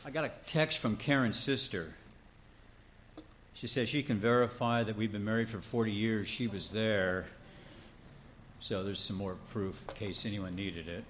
I got a text from Karen's sister. She says she can verify that we've been married for 40 years. She was there. So there's some more proof in case anyone needed it.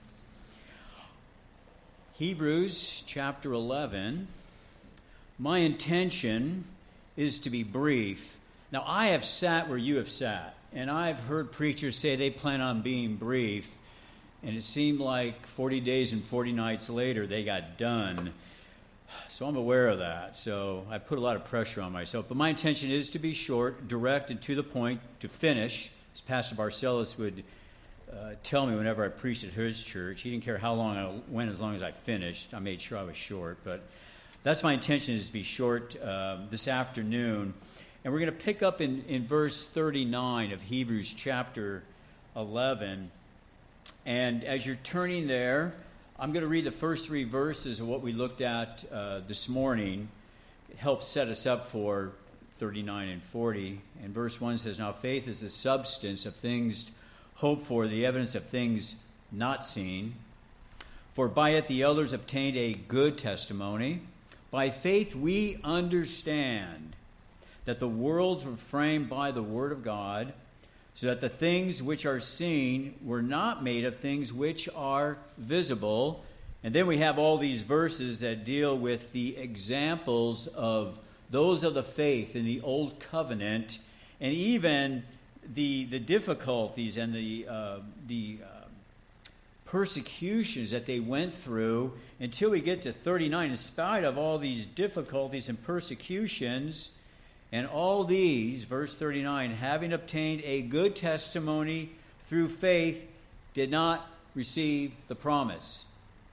Hebrews chapter 11. My intention is to be brief. Now, I have sat where you have sat, and I've heard preachers say they plan on being brief, and it seemed like 40 days and 40 nights later they got done. So I'm aware of that. So I put a lot of pressure on myself. But my intention is to be short, direct, and to the point, to finish. As Pastor Barcelos would tell me whenever I preached at his church, he didn't care how long I went as long as I finished. I made sure I was short. But that's my intention, is to be short this afternoon. And we're going to pick up in verse 39 of Hebrews chapter 11. And as you're turning there, I'm going to read the first three verses of what we looked at this morning. It helps set us up for 39 and 40. And verse 1 says, "Now faith is the substance of things hoped for, the evidence of things not seen. For by it the elders obtained a good testimony. By faith we understand that the worlds were framed by the word of God, so that the things which are seen were not made of things which are visible." And then we have all these verses that deal with the examples of those of the faith in the Old Covenant, and even the difficulties and the persecutions that they went through until we get to 39. In spite of all these difficulties and persecutions, and all these, verse 39, having obtained a good testimony through faith, did not receive the promise.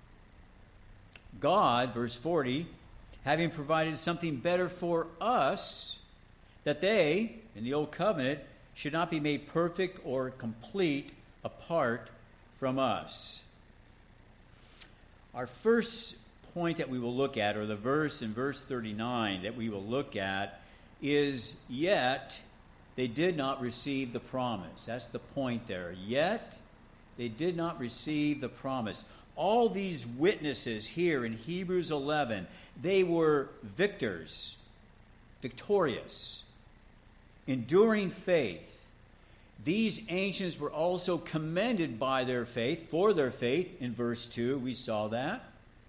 God, verse 40, having provided something better for us, that they, in the old covenant, should not be made perfect or complete apart from us. Our first point that we will look at, or the verse in verse 39 that we will look at, is yet they did not receive the promise. That's the point there. Yet they did not receive the promise. All these witnesses here in Hebrews 11, they were victors, victorious, enduring faith. These ancients were also commended by their faith, for their faith. In verse 2, we saw that.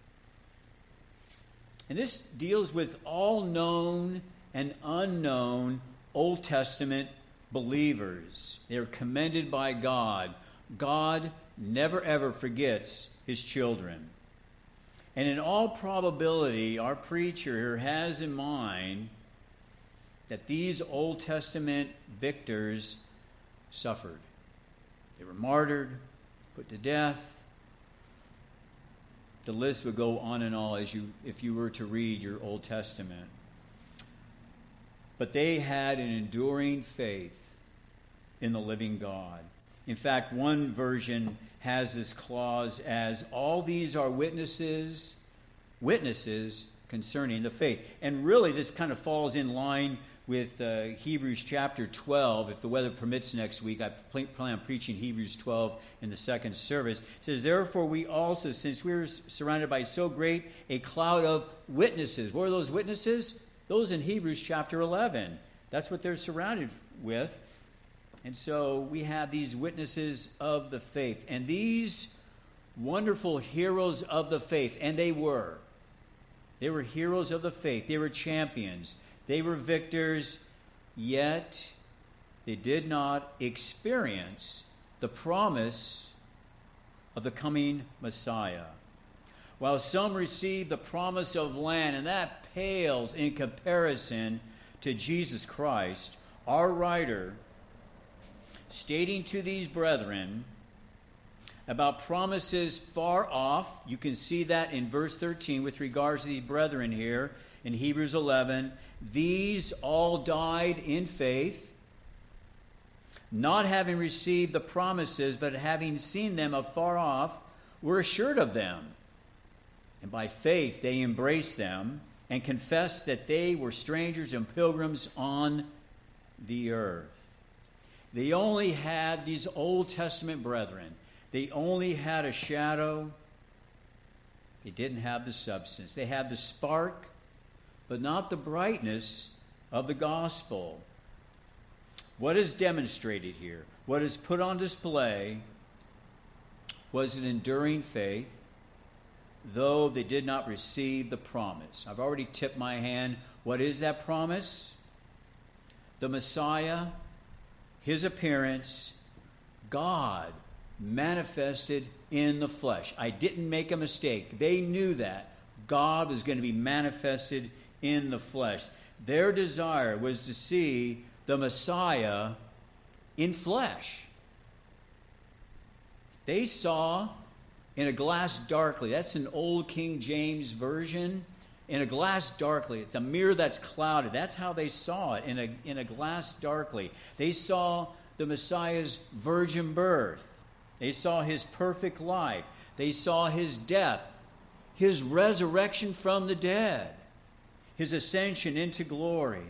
And this deals with all known and unknown Old Testament believers. They are commended by God. God never ever forgets his children. And in all probability, our preacher here has in mind that these Old Testament victors suffered. They were martyred, put to death. The list would go on and on if you were to read your Old Testament. But they had an enduring faith in the living God. In fact, one version has this clause as, all these are witnesses concerning the faith. And really, this kind of falls in line with Hebrews chapter 12. If the weather permits next week, I plan on preaching Hebrews 12 in the second service. It says, "Therefore we also, since we are surrounded by so great a cloud of witnesses." What are those witnesses? Those in Hebrews chapter 11. That's what they're surrounded with. And so we have these witnesses of the faith. And these wonderful heroes of the faith, and they were heroes of the faith. They were champions. They were victors, yet they did not experience the promise of the coming Messiah. While some received the promise of land, and that pales in comparison to Jesus Christ, our writer, stating to these brethren about promises far off, you can see that in verse 13 with regards to these brethren here in Hebrews 11, "These all died in faith, not having received the promises, but having seen them afar off, were assured of them. And by faith they embraced them and confessed that they were strangers and pilgrims on the earth." They only had, these Old Testament brethren, they only had a shadow They didn't have the substance. They had the spark, but not the brightness of the gospel. What is demonstrated here, what is put on display, was an enduring faith, though they did not receive the promise. I've already tipped my hand. What is that promise? The Messiah, his appearance, God manifested in the flesh. I didn't make a mistake. They knew that. God was going to be manifested in the flesh. Their desire was to see the Messiah in flesh. They saw in a glass darkly. That's an old King James version. In a glass darkly. It's a mirror that's clouded. That's how they saw it, in a glass darkly. They saw the Messiah's virgin birth. They saw his perfect life. They saw his death, his resurrection from the dead, his ascension into glory,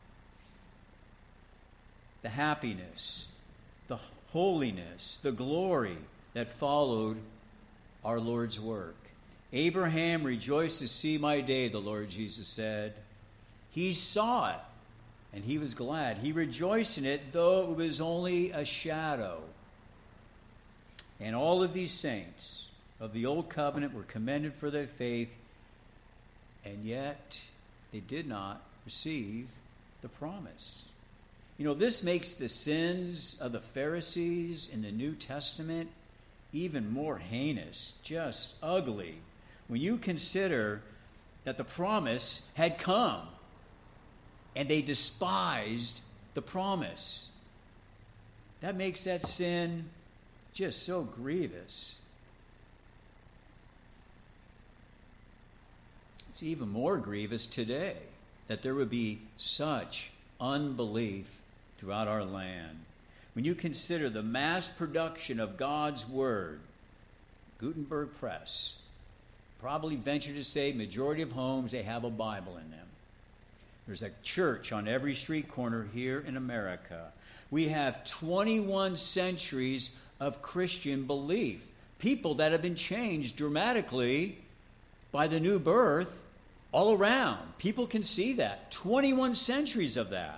the happiness, the holiness, the glory that followed our Lord's work. Abraham rejoiced to see my day, the Lord Jesus said. He saw it, and he was glad. He rejoiced in it, though it was only a shadow. And all of these saints of the Old Covenant were commended for their faith, and yet they did not receive the promise. You know, this makes the sins of the Pharisees in the New Testament even more heinous, just ugly, when you consider that the promise had come and they despised the promise. That makes that sin just so grievous. It's even more grievous today that there would be such unbelief throughout our land. When you consider the mass production of God's Word, Gutenberg Press, probably venture to say majority of homes, they have a Bible in them. There's a church on every street corner here in America. We have 21 centuries of Christian belief. People that have been changed dramatically by the new birth all around. People can see that. 21 centuries of that.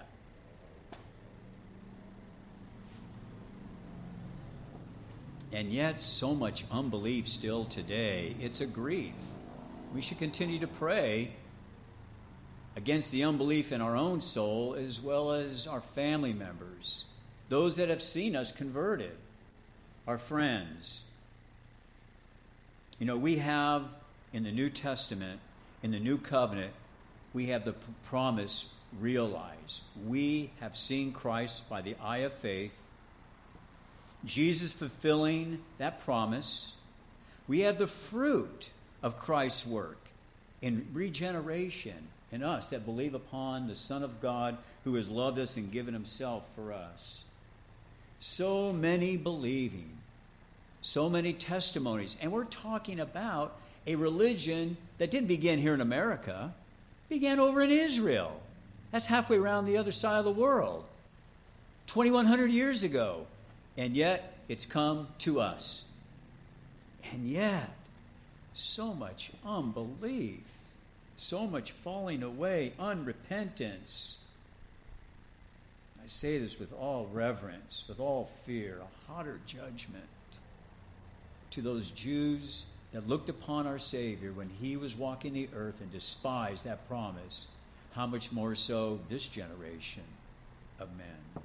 And yet, so much unbelief still today. It's a grief. We should continue to pray against the unbelief in our own soul as well as our family members, those that have seen us converted, our friends. You know, we have in the New Testament, in the New Covenant, we have the promise realized. We have seen Christ by the eye of faith. Jesus fulfilling that promise. We have the fruit of Christ's work in regeneration in us that believe upon the Son of God who has loved us and given himself for us. So many believing, so many testimonies. And we're talking about a religion that didn't begin here in America. It began over in Israel. That's halfway around the other side of the world. 2,100 years ago. And yet, it's come to us. And yet, so much unbelief, so much falling away, unrepentance. I say this with all reverence, with all fear, a hotter judgment to those Jews that looked upon our Savior when he was walking the earth and despised that promise. How much more so this generation of men?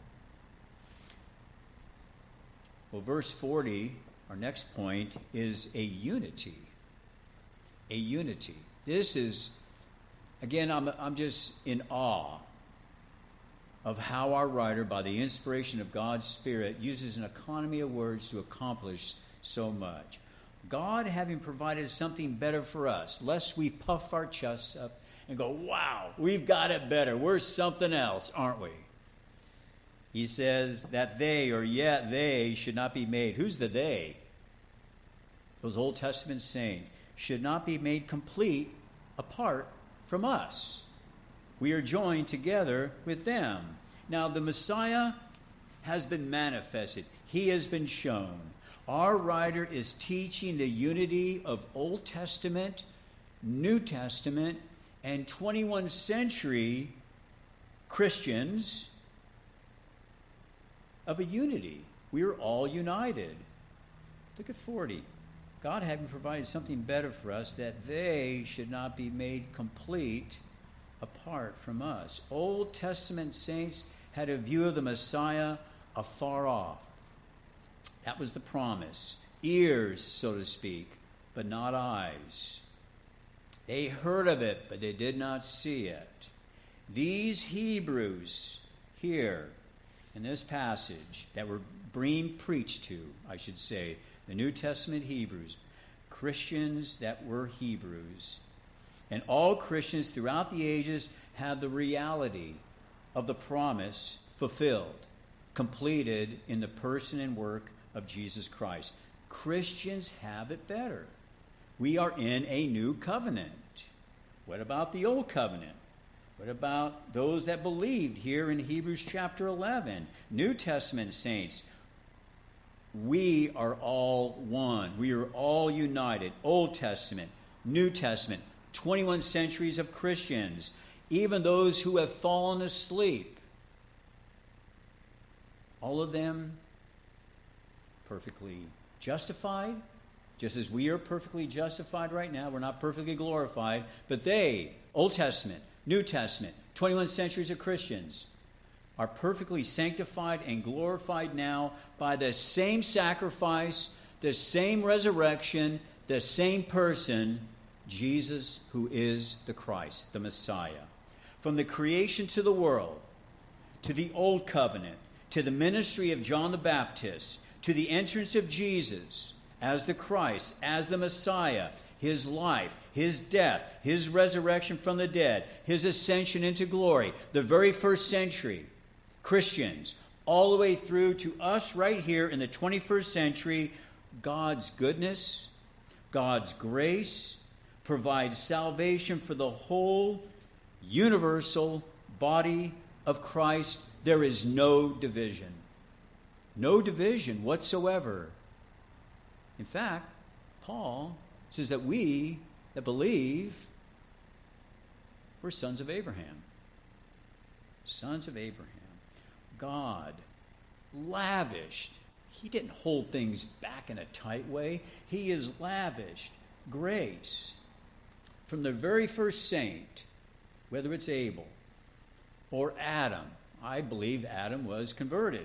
Well, verse 40, our next point, is a unity. A unity. This is, again, I'm just in awe of how our writer, by the inspiration of God's Spirit, uses an economy of words to accomplish so much. God having provided something better for us, lest we puff our chests up and go, wow, we've got it better. We're something else, aren't we? He says that they, or yet they, should not be made. Who's the they? Those Old Testament saints should not be made complete apart from us. We are joined together with them. Now, the Messiah has been manifested. He has been shown. Our writer is teaching the unity of Old Testament, New Testament, and 21st century Christians of a unity. We are all united. Look at 40. God having provided something better for us, that they should not be made complete apart from us. Old Testament saints had a view of the Messiah afar off. That was the promise. Ears, so to speak, but not eyes. They heard of it, but they did not see it. These Hebrews here in this passage that were being preached to, I should say, the New Testament Hebrews, Christians that were Hebrews, and all Christians throughout the ages have the reality of the promise fulfilled, completed in the person and work of Jesus Christ. Christians have it better. We are in a new covenant. What about the old covenant? What about those that believed here in Hebrews chapter 11? New Testament saints, we are all one. We are all united. Old Testament, New Testament, 21 centuries of Christians, even those who have fallen asleep. All of them perfectly justified, just as we are perfectly justified right now. We're not perfectly glorified, but they, Old Testament, New Testament, 21 centuries of Christians, are perfectly sanctified and glorified now by the same sacrifice, the same resurrection, the same person, Jesus, who is the Christ, the Messiah. From the creation to the world, to the old covenant, to the ministry of John the Baptist, to the entrance of Jesus as the Christ, as the Messiah, his life, his death, his resurrection from the dead, his ascension into glory, the very first century Christians, all the way through to us right here in the 21st century, God's goodness, God's grace provides salvation for the whole universal body of Christ. There is no division. No division whatsoever. In fact, Paul says that we that believe, we're sons of Abraham. Sons of Abraham. God lavished. He didn't hold things back in a tight way. He has lavished grace from the very first saint, whether it's Abel or Adam. I believe Adam was converted.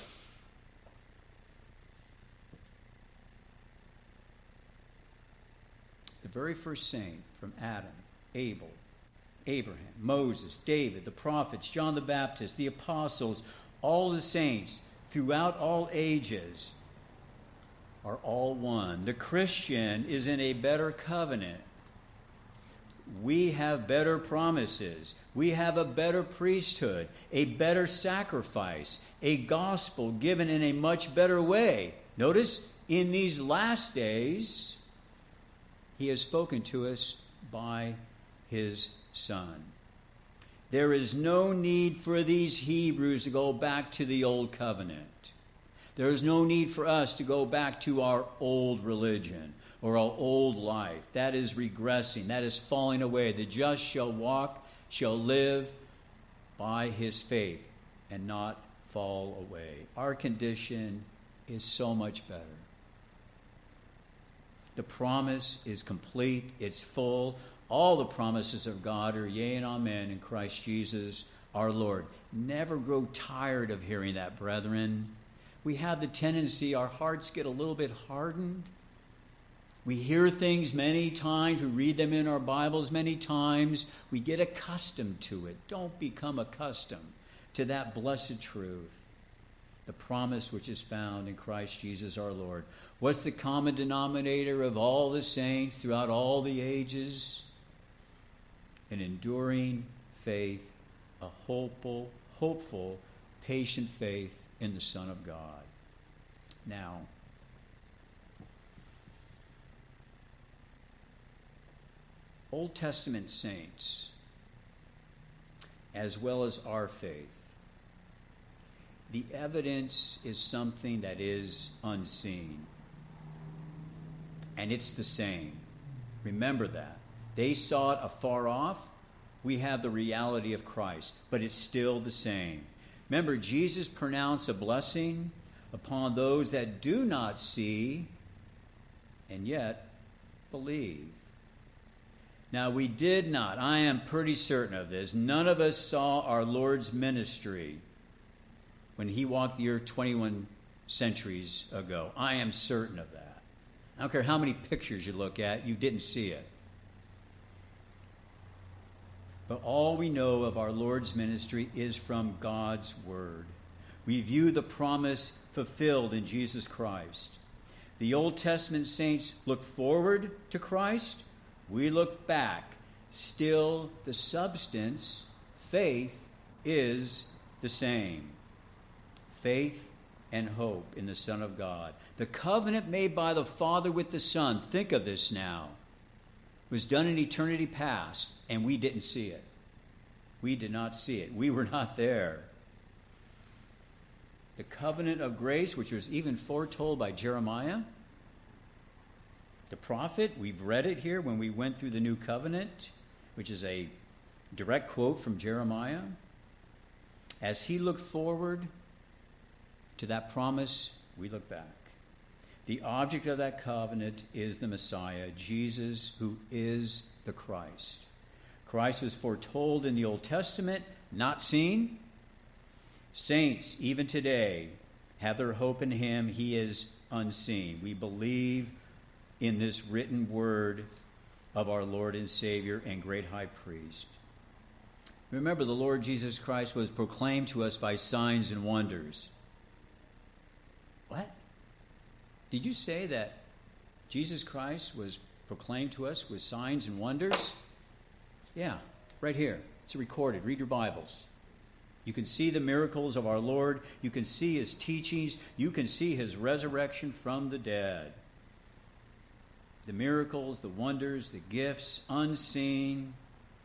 The very first saint, from Adam, Abel, Abraham, Moses, David, the prophets, John the Baptist, the apostles, all the saints throughout all ages are all one. The Christian is in a better covenant. We have better promises. We have a better priesthood, a better sacrifice, a gospel given in a much better way. Notice, in these last days, he has spoken to us by his Son. There is no need for these Hebrews to go back to the old covenant. There is no need for us to go back to our old religion or our old life. That is regressing. That is falling away. The just shall walk, shall live by his faith and not fall away. Our condition is so much better. The promise is complete. It's full. All the promises of God are yea and amen in Christ Jesus our Lord. Never grow tired of hearing that, brethren. We have the tendency, our hearts get a little bit hardened. We hear things many times. We read them in our Bibles many times. We get accustomed to it. Don't become accustomed to that blessed truth, the promise which is found in Christ Jesus our Lord. What's the common denominator of all the saints throughout all the ages? An enduring faith, a hopeful, patient faith in the Son of God. Now, Old Testament saints, as well as our faith, the evidence is something that is unseen. and it's the same. Remember that. They saw it afar off. We have the reality of Christ, but it's still the same. Remember, Jesus pronounced a blessing upon those that do not see and yet believe. Now, we did not, I am pretty certain of this, none of us saw our Lord's ministry when he walked the earth 21 centuries ago. I am certain of that. I don't care how many pictures you look at, you didn't see it. But all we know of our Lord's ministry is from God's Word. We view the promise fulfilled in Jesus Christ. The Old Testament saints looked forward to Christ. We look back. Still, the substance, faith, is the same. Faith and hope in the Son of God. The covenant made by the Father with the Son, think of this now, was done in eternity past, and we didn't see it. We did not see it. We were not there. The covenant of grace, which was even foretold by Jeremiah, the prophet, we've read it here when we went through the new covenant, which is a direct quote from Jeremiah. As he looked forward to that promise, we look back. The object of that covenant is the Messiah, Jesus, who is the Christ. Christ was foretold in the Old Testament, not seen. Saints, even today, have their hope in him. He is unseen. We believe in this written word of our Lord and Savior and great high priest. Remember, the Lord Jesus Christ was proclaimed to us by signs and wonders. What? Did you say that Jesus Christ was proclaimed to us with signs and wonders? Yeah, right here. It's recorded. Read your Bibles. You can see the miracles of our Lord. You can see his teachings. You can see his resurrection from the dead. The miracles, the wonders, the gifts, unseen.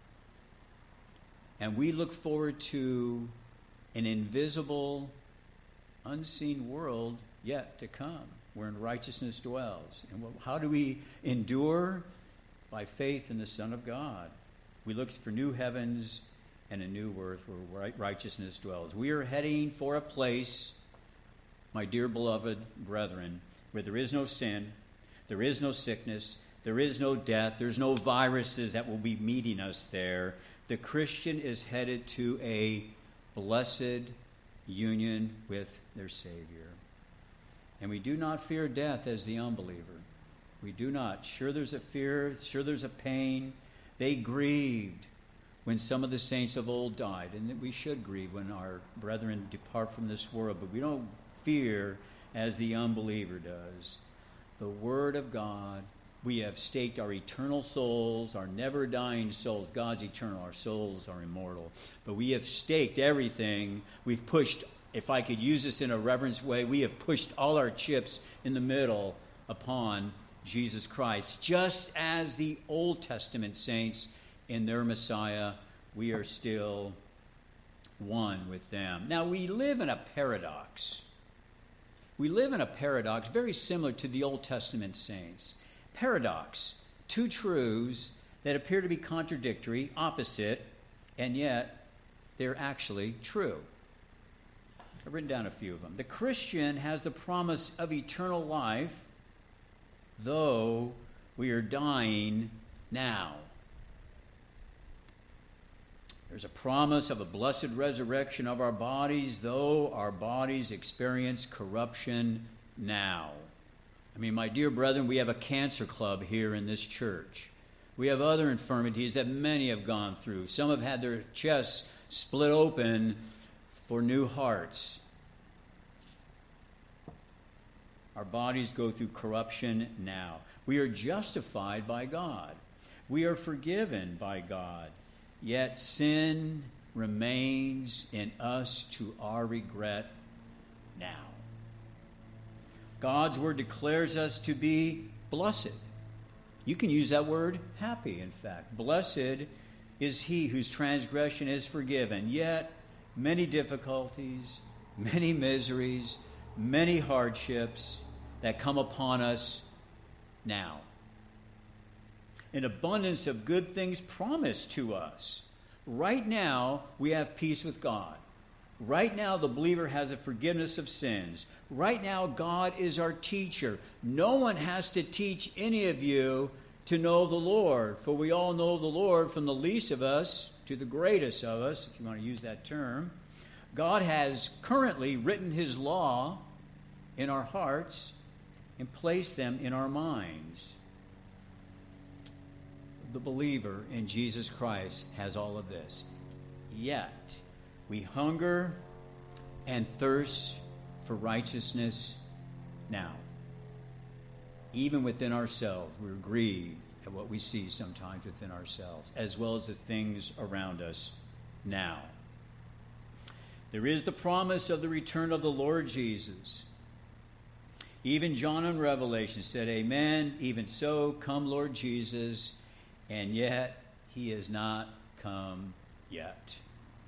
And we look forward to an invisible, unseen world yet to come, wherein righteousness dwells. And how do we endure? By faith in the Son of God. We look for new heavens and a new earth where righteousness dwells. We are heading for a place, my dear beloved brethren, where there is no sin, there is no sickness, there is no death, there's no viruses that will be meeting us there. The Christian is headed to a blessed union with their Savior. And we do not fear death as the unbeliever. We do not. Sure, there's a fear, sure, there's a pain. They grieved when some of the saints of old died, and we should grieve when our brethren depart from this world, but we don't fear as the unbeliever does. The Word of God, we have staked our eternal souls, our never-dying souls. God's eternal, our souls are immortal. But we have staked everything. We've pushed, if I could use this in a reverence way, we have pushed all our chips in the middle upon Jesus Christ. Just as the Old Testament saints in their Messiah, we are still one with them. Now, we live in a paradox. We live in a paradox very similar to the Old Testament saints. Paradox, two truths that appear to be contradictory, opposite, and yet they're actually true. I've written down a few of them. The Christian has the promise of eternal life, though we are dying now. There's a promise of a blessed resurrection of our bodies, though our bodies experience corruption now. I mean, my dear brethren, we have a cancer club here in this church. We have other infirmities that many have gone through. Some have had their chests split open for new hearts. Our bodies go through corruption now. We are justified by God. We are forgiven by God. Yet sin remains in us to our regret now. God's word declares us to be blessed. You can use that word happy, in fact. Blessed is he whose transgression is forgiven. Yet many difficulties, many miseries, many hardships that come upon us now. An abundance of good things promised to us. Right now, we have peace with God. Right now, the believer has a forgiveness of sins. Right now, God is our teacher. No one has to teach any of you to know the Lord, for we all know the Lord, from the least of us to the greatest of us, if you want to use that term. God has currently written his law in our hearts and placed them in our minds. The believer in Jesus Christ has all of this. Yet, we hunger and thirst for righteousness now. Even within ourselves, we're grieved at what we see sometimes within ourselves, as well as the things around us now. There is the promise of the return of the Lord Jesus. Even John in Revelation said, "Amen, even so, come Lord Jesus," and yet he has not come yet.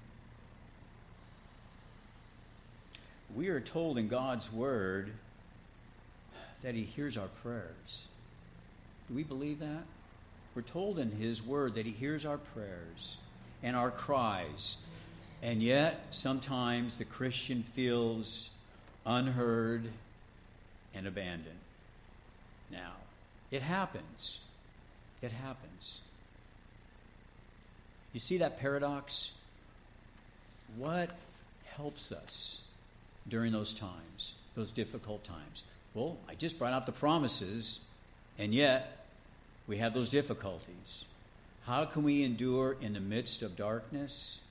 We are told in God's word that he hears our prayers. Do we believe that? We're told in his word that he hears our prayers and our cries. And yet, sometimes the Christian feels unheard and abandoned. Now, it happens. It happens. You see that paradox? What helps us during those times, those difficult times? Well, I just brought out the promises, and yet we have those difficulties. How can we endure in the midst of darkness?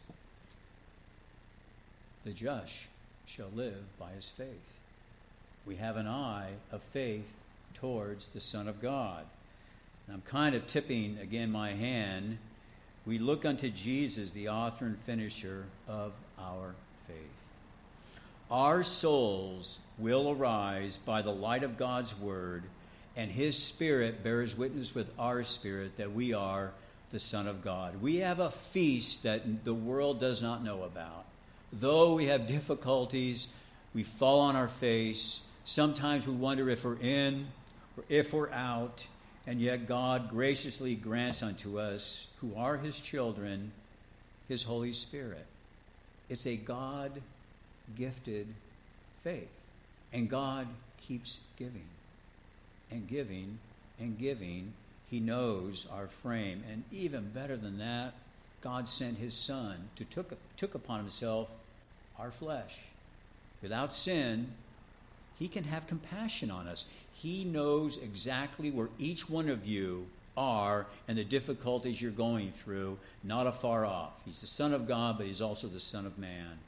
The just shall live by his faith. We have an eye of faith towards the Son of God. And I'm kind of tipping again my hand. We look unto Jesus, the author and finisher of our faith. Our souls will arise by the light of God's word, and his Spirit bears witness with our spirit that we are the Son of God. We have a feast that the world does not know about. Though we have difficulties, we fall on our face. Sometimes we wonder if we're in or if we're out, and yet God graciously grants unto us, who are his children, his Holy Spirit. It's a God-gifted faith. And God keeps giving and giving and giving. He knows our frame. And even better than that, God sent his Son to took upon himself our flesh. Without sin, he can have compassion on us. He knows exactly where each one of you are and the difficulties you're going through, not afar off. He's the Son of God, but he's also the Son of Man,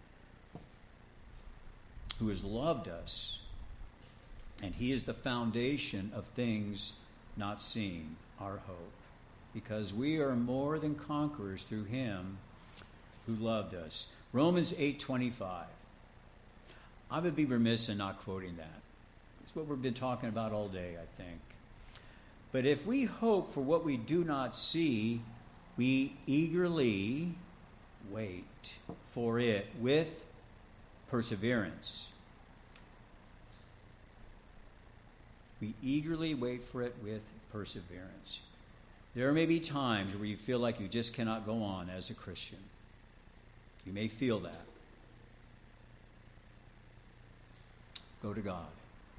who has loved us. And he is the foundation of things not seen, our hope. Because we are more than conquerors through him who loved us. Romans 8:25. I would be remiss in not quoting that. It's what we've been talking about all day, I think. But if we hope for what we do not see, we eagerly wait for it with perseverance. We eagerly wait for it with perseverance. There may be times where you feel like you just cannot go on as a Christian. You may feel that. Go to God.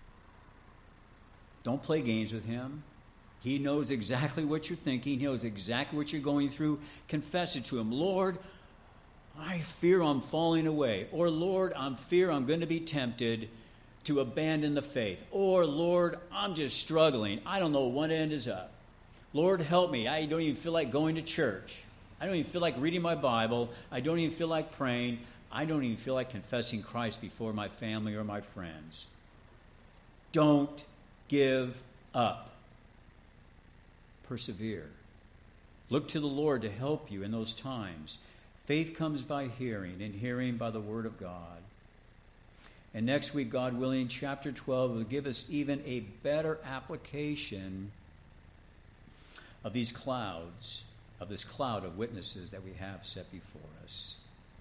Don't play games with him. He knows exactly what you're thinking. He knows exactly what you're going through. Confess it to him. Lord, I fear I'm falling away. Or Lord, I fear I'm going to be tempted to abandon the faith. Or Lord, I'm just struggling. I don't know what end is up. Lord, help me. I don't even feel like going to church. I don't even feel like reading my Bible. I don't even feel like praying. I don't even feel like confessing Christ before my family or my friends. Don't give up. Persevere. Look to the Lord to help you in those times. Faith comes by hearing, and hearing by the word of God. And next week, God willing, chapter 12 will give us even a better application of these clouds, of this cloud of witnesses that we have set before us.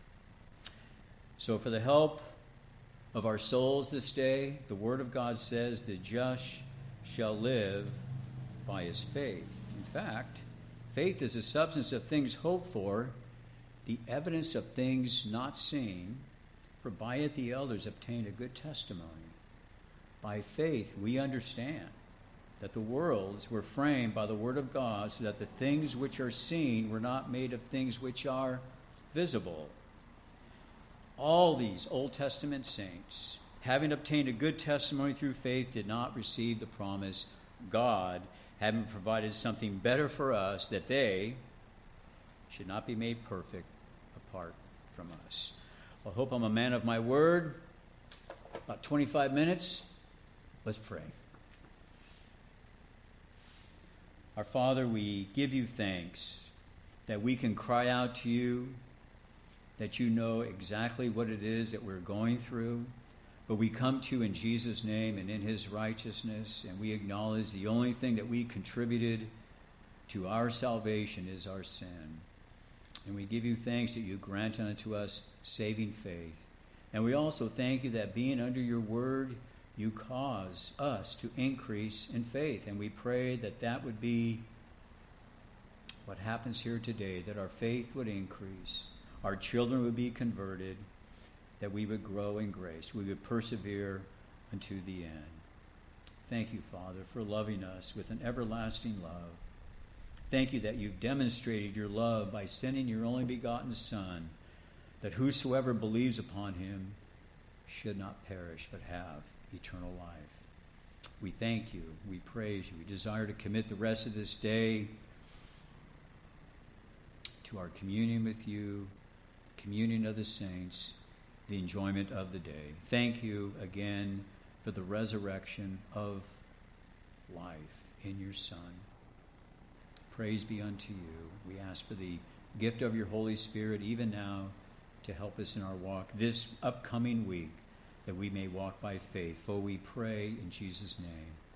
So for the help of our souls this day, the Word of God says, the just shall live by his faith. In fact, faith is the substance of things hoped for, the evidence of things not seen, for by it the elders obtained a good testimony. By faith we understand that the worlds were framed by the word of God, so that the things which are seen were not made of things which are visible. All these Old Testament saints, having obtained a good testimony through faith, did not receive the promise, God having provided something better for us, that they should not be made perfect apart from us. I hope I'm a man of my word. About 25 minutes. Let's pray. Our Father, we give you thanks that we can cry out to you, that you know exactly what it is that we're going through. But we come to you in Jesus' name and in his righteousness, and we acknowledge the only thing that we contributed to our salvation is our sin. And we give you thanks that you grant unto us saving faith. And we also thank you that being under your word, you cause us to increase in faith. And we pray that that would be what happens here today, that our faith would increase, our children would be converted, that we would grow in grace, we would persevere unto the end. Thank you, Father, for loving us with an everlasting love. Thank you that you've demonstrated your love by sending your only begotten Son, that whosoever believes upon him should not perish but have eternal life. We thank you. We praise you. We desire to commit the rest of this day to our communion with you, communion of the saints, the enjoyment of the day. Thank you again for the resurrection of life in your Son. Praise be unto you. We ask for the gift of your Holy Spirit even now to help us in our walk this upcoming week, that we may walk by faith. For we pray in Jesus' name.